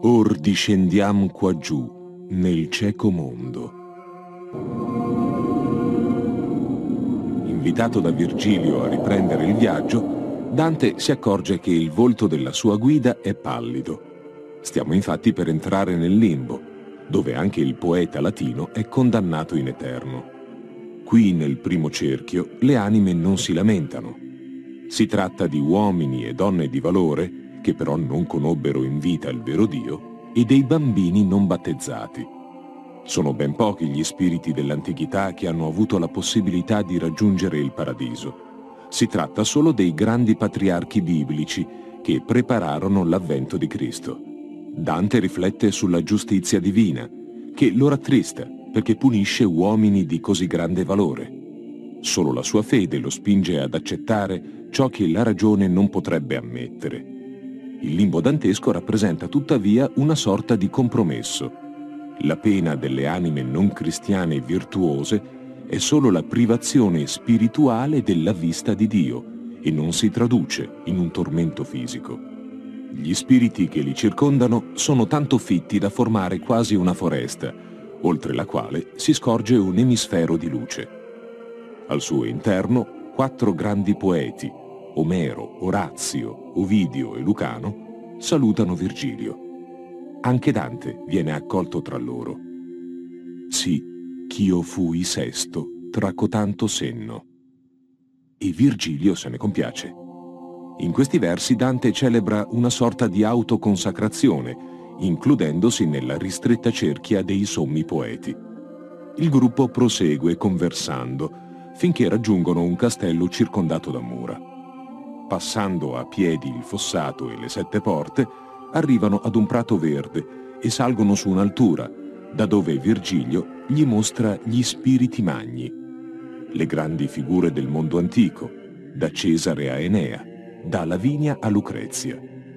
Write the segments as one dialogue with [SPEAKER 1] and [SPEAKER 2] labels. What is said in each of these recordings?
[SPEAKER 1] Or discendiam quaggiù, nel cieco mondo. Invitato da Virgilio a riprendere il viaggio, Dante si accorge che il volto della sua guida è pallido. Stiamo infatti per entrare nel limbo, dove anche il poeta latino è condannato in eterno. Qui, nel primo cerchio, le anime non si lamentano. Si tratta di uomini e donne di valore, che però non conobbero in vita il vero Dio, e dei bambini non battezzati. Sono ben pochi gli spiriti dell'antichità che hanno avuto la possibilità di raggiungere il paradiso. Si tratta solo dei grandi patriarchi biblici che prepararono l'avvento di Cristo. Dante riflette sulla giustizia divina, che lo rattrista perché punisce uomini di così grande valore. Solo la sua fede lo spinge ad accettare ciò che la ragione non potrebbe ammettere. Il limbo dantesco rappresenta tuttavia una sorta di compromesso. La pena delle anime non cristiane virtuose è solo la privazione spirituale della vista di Dio e non si traduce in un tormento fisico. Gli spiriti che li circondano sono tanto fitti da formare quasi una foresta, oltre la quale si scorge un emisfero di luce. Al suo interno 4 grandi poeti, Omero, Orazio, Ovidio e Lucano, salutano Virgilio. Anche Dante viene accolto tra loro. Sì, ch'io fui sesto tra cotanto senno. E Virgilio se ne compiace. In questi versi Dante celebra una sorta di autoconsacrazione, includendosi nella ristretta cerchia dei sommi poeti. Il gruppo prosegue conversando finché raggiungono un castello circondato da mura. Passando a piedi il fossato e le 7 porte, arrivano ad un prato verde e salgono su un'altura, da dove Virgilio gli mostra gli spiriti magni, le grandi figure del mondo antico, da Cesare a Enea, da Lavinia a Lucrezia.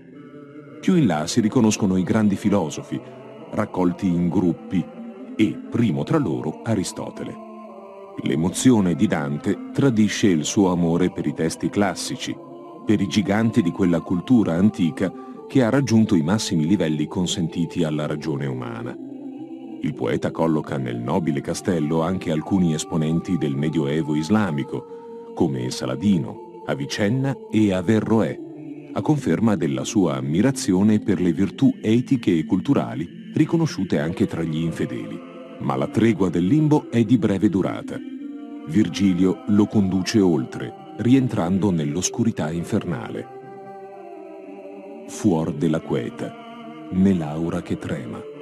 [SPEAKER 1] Più in là si riconoscono i grandi filosofi, raccolti in gruppi, e, primo tra loro, Aristotele. L'emozione di Dante tradisce il suo amore per i testi classici, per i giganti di quella cultura antica che ha raggiunto i massimi livelli consentiti alla ragione umana. Il poeta colloca nel nobile castello anche alcuni esponenti del Medioevo islamico, come Saladino, Avicenna e Averroè, a conferma della sua ammirazione per le virtù etiche e culturali riconosciute anche tra gli infedeli. Ma la tregua del limbo è di breve durata. Virgilio lo conduce oltre, rientrando nell'oscurità infernale. Fuor della queta, nell'aura che trema.